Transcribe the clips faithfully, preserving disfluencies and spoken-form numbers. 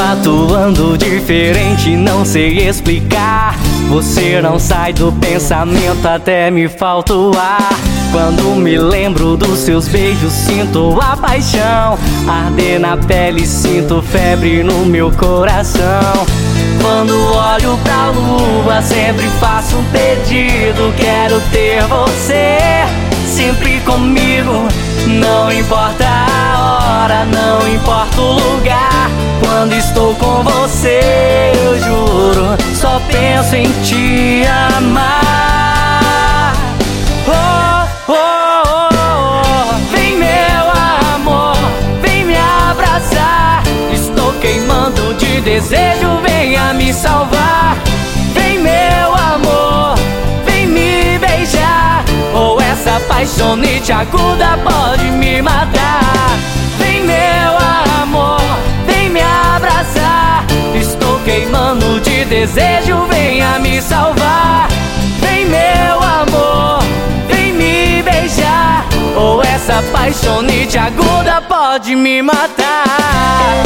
atuando diferente, não sei explicar. Você não sai do pensamento, até me falta o ar. Quando me lembro dos seus beijos, sinto a paixão arder na pele, sinto febre no meu coração. Quando olho pra lua, sempre faço um pedido. Quero ter você sempre comigo. Não importa a hora, não importa o lugar. Quando estou com você, eu juro, só penso em te amar. Oh, oh, oh, oh. Vem meu amor, vem me abraçar. Estou queimando de desejo, venha me salvar. Vem meu amor, vem me beijar. Ou essa paixonite aguda pode me matar. Vem meu amor, vem me abraçar. Estou queimando de desejo, venha me salvar. Vem meu amor, vem me beijar. Ou essa paixonite aguda pode me matar.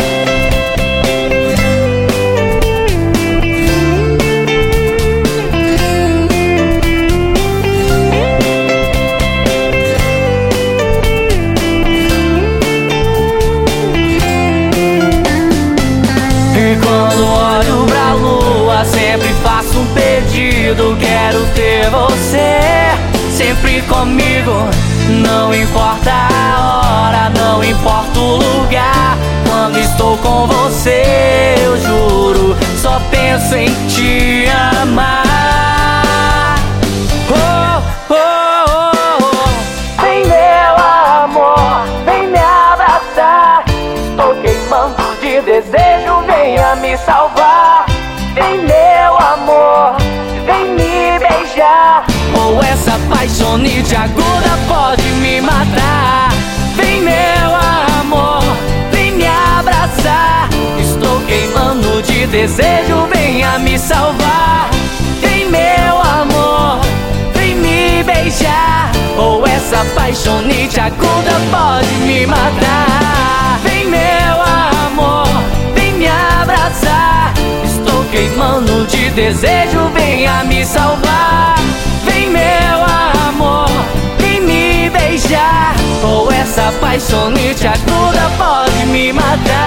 Quando olho pra lua, sempre faço um pedido. Quero ter você sempre comigo. Não importa a hora, não importa o lugar. Quando estou com você, eu juro, só penso em te amar. Oh, oh, oh, oh. Vem meu amor, vem me abraçar. Estou queimando de desejo, venha me salvar. Vem meu amor, vem me beijar. Ou essa paixonite aguda pode me matar. Vem meu amor, vem me abraçar. Estou queimando de desejo, venha me salvar. Vem meu amor, vem me beijar. Ou essa paixonite aguda pode me matar. Vem meu amor, vem me abraçar. Estou queimando de desejo, venha me salvar. Vem meu amor, vem me beijar. Ou essa paixonite aguda pode me matar.